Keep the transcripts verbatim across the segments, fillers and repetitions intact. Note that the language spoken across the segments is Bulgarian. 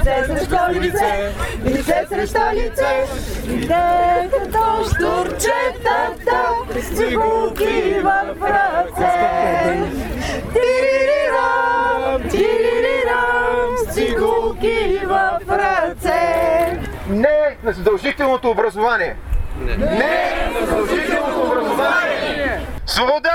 лице срещу лице, лице срещу лице. Иде като щурчетата, с цигулки в ръце. Тиририрам, тиририрам, с цигулки в ръце. Не на задължителното образование! Не, не на задължителното образование! Свобода!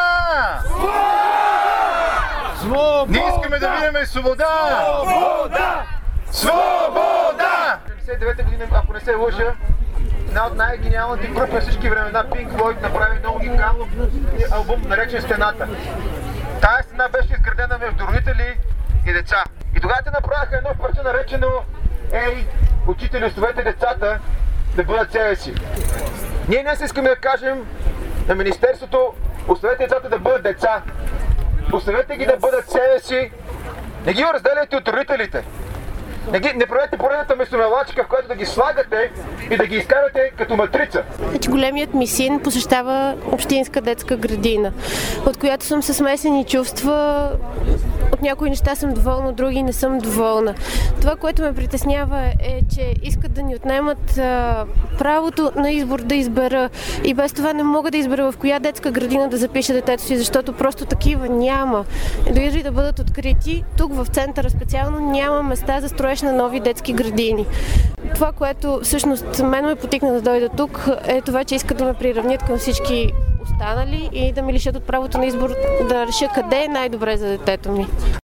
Свобода! Ние искаме да видим свобода! Свобода! Свобода! деветдесет и девета година, ако не се лъжа, една от най-гениалните групи на всички времена, Pink Floyd, направи много уникално албум, наречен Стената. Тая стена беше изградена между родители и деца. И тогава те направиха едно парче, наречено "Ей, учители, оставете децата да бъдат себе си". Ние днес искаме да кажем на Министерството: оставете децата да бъдат деца. Оставете ги да бъдат себе си. Не ги разделяйте от родителите. Не, ги, не правете поредната месомелачка, в която да ги слагате и да ги изкарате като матрица. Значи, големият ми син посещава общинска детска градина, от която съм със смесени чувства. От някои неща съм доволна, от други не съм доволна. Това, което ме притеснява, е, че искат да ни отнемат а, правото на избор да избера. И без това не мога да избера в коя детска градина да запиша детето си, защото просто такива няма. Дори да бъдат открити, тук в центъра специално няма места за строеж на нови детски градини. Това, което всъщност мен ме потикна да дойда тук, е това, че искат да ме приравнят към всички останали и да ми лишат от правото на избор да реша къде е най-добре за детето ми.